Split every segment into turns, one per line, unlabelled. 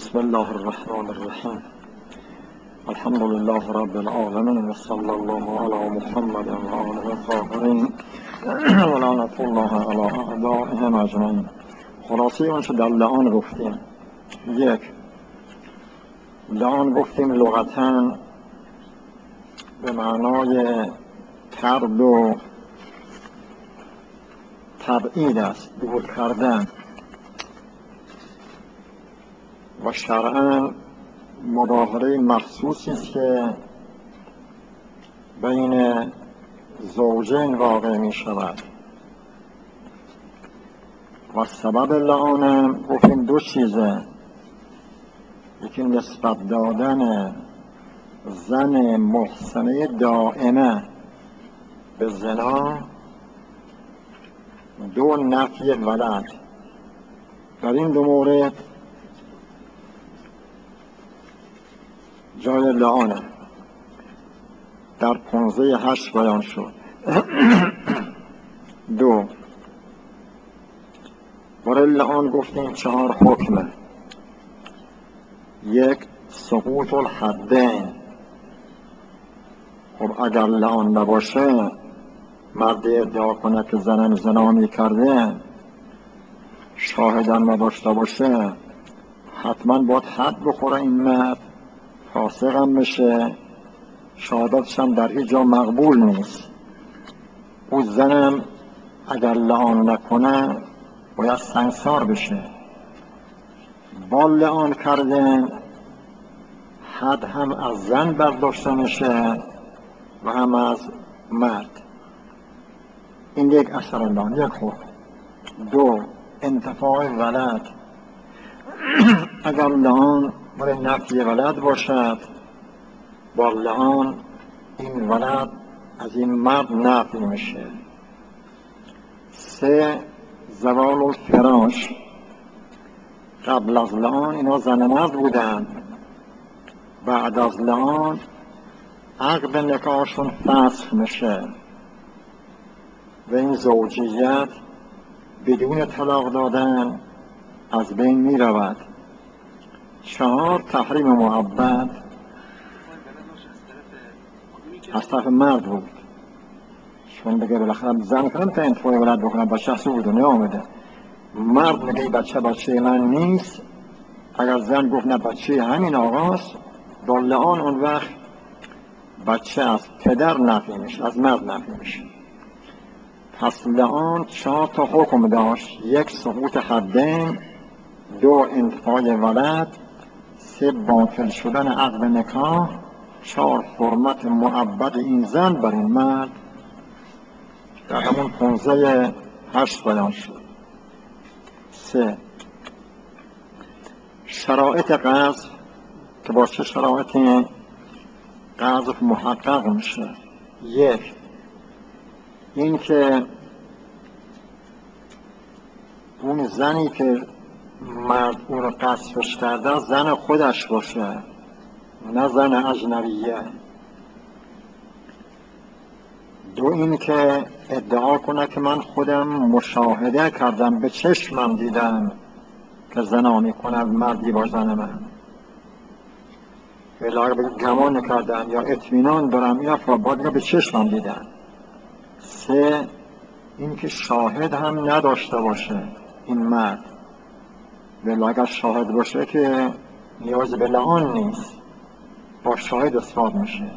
بسم الله الرحمن الرحیم. الحمد لله رب العالمین و صلی الله علی محمد و آله الطاهرین و لعنة الله علی اعدائهم اجمعین. خلاصه آنچه در لعان گفتیم: یک، لعان گفتیم لغتاً به معنای طرد و تبعید است، دور کردن، و شرعاً مظاهره مخصوصی است که بین زوجین واقع می شود. و سبب لعانم گفتیم دو چیزه: یکی نسبت دادن زن محصنه دائمه به زنا، دو نفی ولد. در این دو مورد جای لعانه در 15:8 بیان شد. دو، برای لعان گفتیم 4 حکمه. یک، سقوط الحدین. خب اگر لعان نباشه، مرد ادعا کنه که زنم زنا می کرده، شاهدم نداشته باشه، حتما باید حد بخوره این مرد، فاسق هم بشه، شهادتش هم در هیچ جا مقبول نیست. او زنم اگر لعان نکنه باید سنگسار بشه. با لعان کردن حد هم از زن برداشته میشه و هم از مرد. این یک اثر لعان، یک حکم. دو، انتفاع ولد. اگر لعان برای نفی ولد باشد، با لعان این ولد از این مرد نفی میشه. سه، زوال الفراش. قبل از لعان اینا زن مرد بودن، بعد از لعان عقد نکاحشون فسخ میشه و این زوجیت بدون طلاق دادن از بین می رود. 4، تحریم محبت از طرف مرد بود، چون بگه بالاخره زن کنم تا انتفاع ولد بکنم، بچه اصلا به دنیا آمده. مرد میگه بچه من نیست. اگر زن گفت نه بچه همین آقاست، با لعان اون وقت بچه از پدر نفی میشه، از مرد نفی میشه. پس لعان 4 تا حکم داشت: یک، سقوط حدین. دو، انتفاع ولد. سه، باطل شدن عقد نکاح. 4، حرمت مؤبد این زن بر این مرد. در همون 15:8 بیان شد. 3، شرایط قذف، که با چه شرایطی قذف محقق میشه. یک، این که اون زنی که مرد اون رو قذفش کرده زن خودش باشه، نه زن اجنبیه. دو، این که ادعا کنه که من خودم مشاهده کردم، به چشمم دیدم که زنا میکنه مردی با زن من، ولی گمان نکردم یا اطمینان دارم یا باید به چشمم دیدم. 3، این که شاهد هم نداشته باشه این مرد، ولی اگر شاهد باشه که نیاز به لعان نیست، با شاهد اثبات میشه.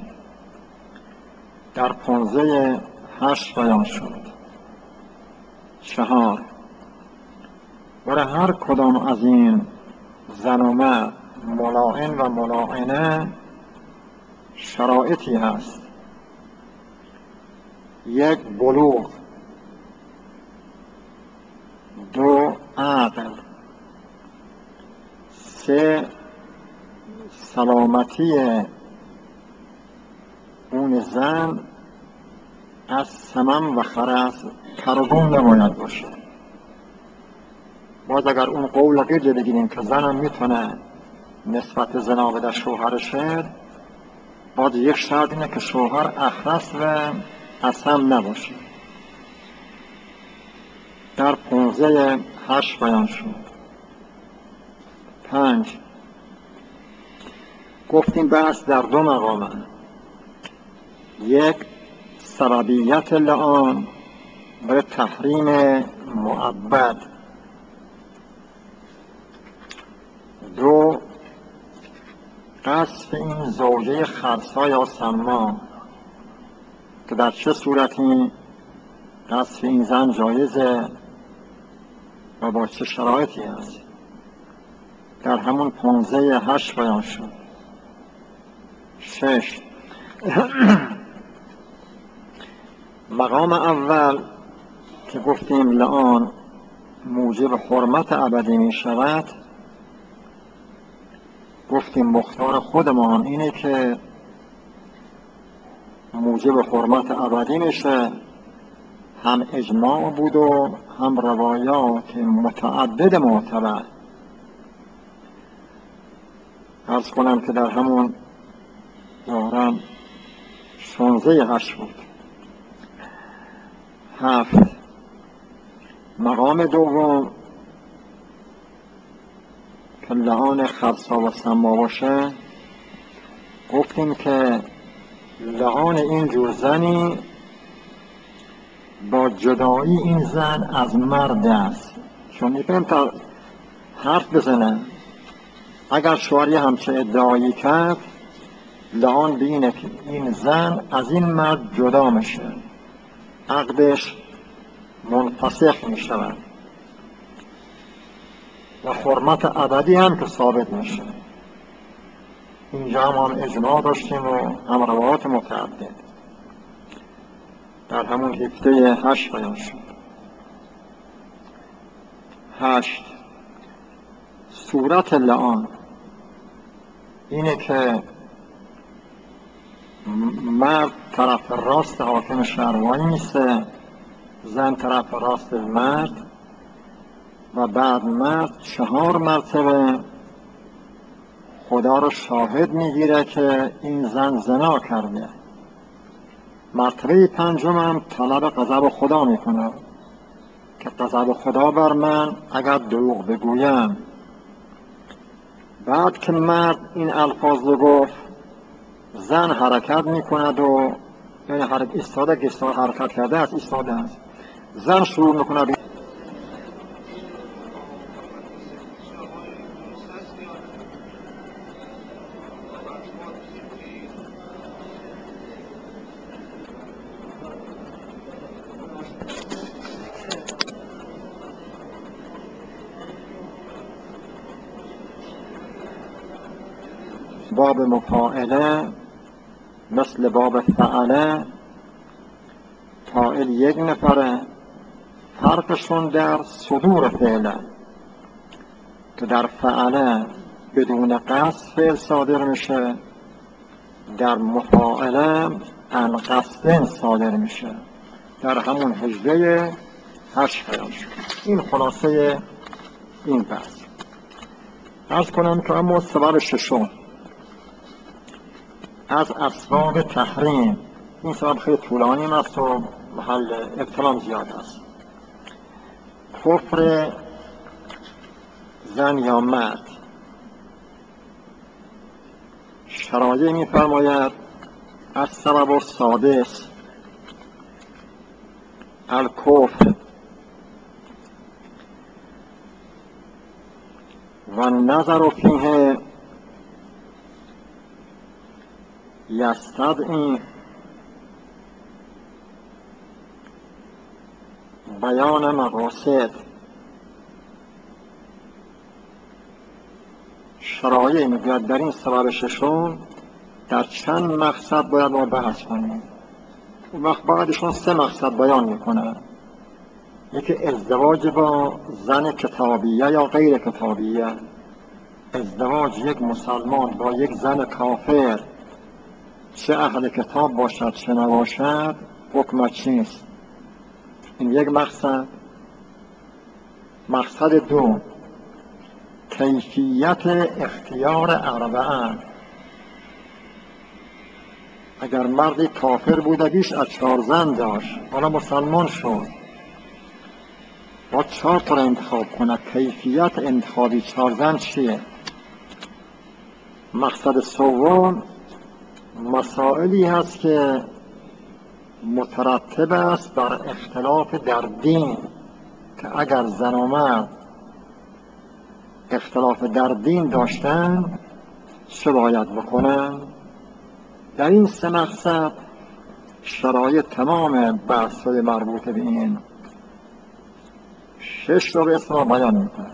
در 15:8 بیان شد. 4، برای هر کدام از این زن و مرد، ملاعن و ملاعنه، شرایطی هست: یک، بلوغ. دو، عقل. 3، سلامتی اون زن از سمم و خرس، ترگم نباید باشه. باز اگر اون قول قیده بگیریم که زنم میتونه نسبت زنا بده شوهرشه، باز یک شرط اینه که شوهر اخرس و اسم نباشه. در 15:8 بیان شد. 5، گفتیم بحث در دو مقامه. یک، سببیت لعان به تحریم مؤبد. دو، قصف این زوجه خرسا یا سما که در چه صورتی قصف این زن جایزه و با چه شرایطی هست. در همون 15-8 بیان شد. 6، مقام اول که گفتیم لعان موجب حرمت ابدی می شود، گفتیم مختار خودمان اینه که موجب حرمت ابدی میشه. هم اجماع بود و هم روایات متعدد معتبر. عرض کنم که در همون ظاهرا 16-8 بود. 7، مقام دوم که لعان خرسا و سما باشه، گفتیم که لعان این جور زنی با جدایی این زن از مرد است. چون میتونم تا حرف بزنم اگر شوهری همچه ادعایی کرد، لعان بینه که این زن از این مرد جدا میشه، عقدش منفسخ میشود و حرمت ابدی هم که ثابت میشه. اینجا هم اجماع داشتیم و هم روایات متعدد. در همون 17-8 بیان شد. 8، صورت لعان اینه که مرد طرف راست حاکم شهروانی نیسته، زن طرف راست مرد، و بعد مرد 4 مرتبه خدا رو شاهد میگیره که این زن زنا کرده. مرتبه 5 هم طلب غضب خدا میکنه که غضب خدا بر من اگر دروغ بگویم. بعد که مرد این الفاظ رو گفت، زن حرکت میکند و یعنی ایستاده که حرکت کرده است، ایستاده است. زن شروع میکنه باب مفاعله مثل باب فعله. فاعل یک نفره، فرقشون در صدور فعله که در فعله بدون قصد فعل صادر میشه، در مفاعله عن قصد صادر میشه. در همون 18-8 بیان شد. این خلاصه این بحث. عرض کنم که اما سبب ششم از اسباب تحریم، این سبب خیلی طولانی است و محل ابتلام زیاد است. کفر زن یا مرد. شرایع می فرماید از سبب السادس الکفر و نظر فیه یستدعی بیان مقاصد. شرایع میگوید در این سبب ششم در چند مقصد باید ما بحث کنیم. اون وقت بعدشون 3 مقصد بیان میکنه. یکی ازدواج با زن کتابیه یا غیر کتابیه. ازدواج یک مسلمان با یک زن کافر، چه اهل کتاب باشد چه نباشد، حکمت چیست؟ این یک مقصد. مقصد 2 کیفیت اختیار اربعه. اگر مردی کافر بوده بیش از 4 زن داشت، حالا مسلمان شد، با 4 تا را انتخاب کنه. کیفیت انتخابی 4 زن چیه؟ مقصد سوم مسائلی هست که مترتب است بر اختلاف در دین، که اگر زن و مرد اختلاف در دین داشتن چه باید بکنن. در این سه مقصد شرایط تمام بحث‌های مربوط به این 6 را به اسم بیان می‌کند.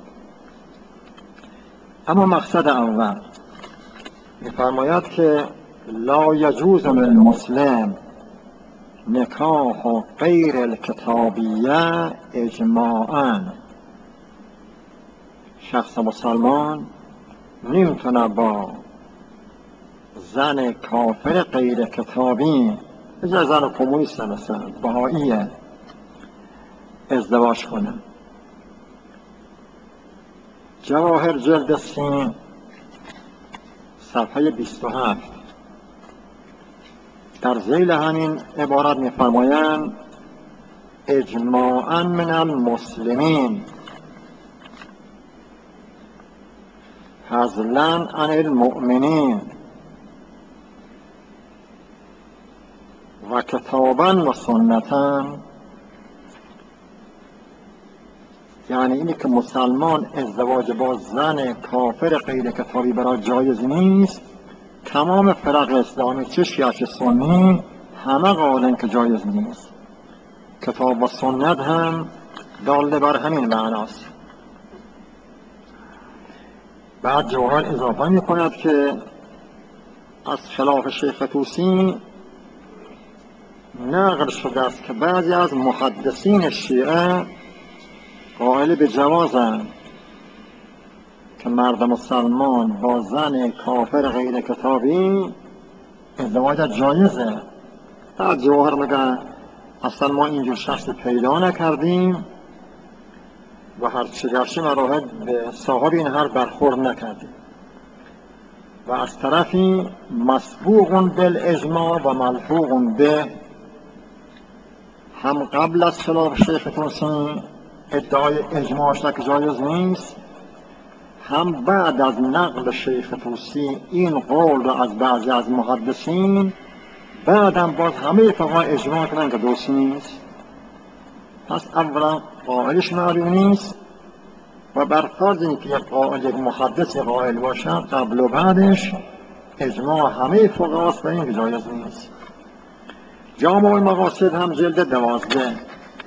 اما مقصد اول می‌فرماید که لا یجوز للمسلم نکاح غیر الکتابیه اجماعاً. شخص مسلمان نمیتونه با زن کافر غیر کتابی، مثل زن کمونیست، مثلا بهائیه، ازدواج کنه. جواهر جلد 3 صفحه 27 در ذیل همین عبارت می‌فرمایند اجماعاً من المسلمین فضلاً عن المؤمنین و کتاباً و سنتاً. یعنی اینی که مسلمان ازدواج با زن کافر غیر کتابی برای جایز نیست. تمام فرق اسلامی، چه شیعه چه سنی، همه قائلن که جایز نیست. کتاب و سنت هم داله بر همین معناست. بعد جوهر اضافه می کند که از خلاف شیخ طوسی نقل شده است که بعضی از محدثین شیعه قائل به جوازند که مرد مسلمان با زن کافر غیر کتابی ازدواج جایزه. بعد جوهر میگه اصلا ما اینجور شخص پیدا نکردیم و هرچه گرچه مراحل به صاحب این هر برخورد نکردیم. و از طرفی مسبوق بالاجماع و ملحوق به، هم قبل از خلاف شیخ طوسی ادعای اجماع شده که جایز نیست، هم بعد از نقل شیخ طوسی این قول را از بعضی از محدثین، بعدم باز همه فقها اجماع کردن که درست نیست. پس اولا قائلش معلوم نیست و بر فرض اینکه یک محدث قائل باشه قبل و بعدش اجماع همه فقهاست و این جایز نیست. جامع المقاصد هم جلد 12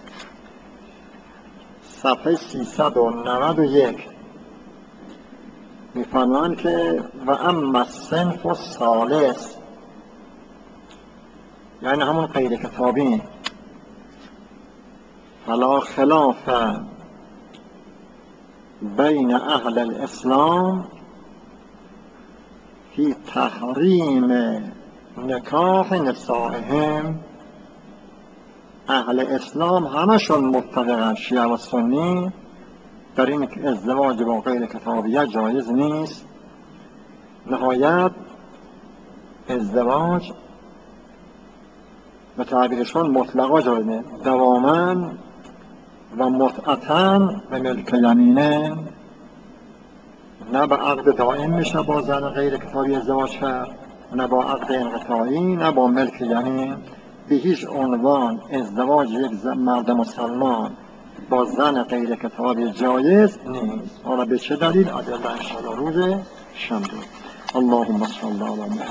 صفحه 391 می‌فرمایند که و اما الصنف الثالث، یعنی همون غیر کتابی، فلا خلاف بین اهل الاسلام فی تحریم نکاح نسائهم. اهل اسلام همشون متفقن، شیعه و سنی، در این که ازدواج با غیر کتابیه جایز نیست. نهایت ازدواج به تعبیرشون مطلقا جایزه، دواما و متعتاً و ملک یمینه، نه با عقد دائم میشه با زن غیر کتابی ازدواج کرد، نه با عقد انقطاعی، نه با ملک یمین. به هیچ عنوان ازدواج یک مرد مسلمان با زن غیر کتابی جایز نیست. حالا به چه دلیل؟ ادله انشاءالله روز شنبه. اللهم صل علی محمد.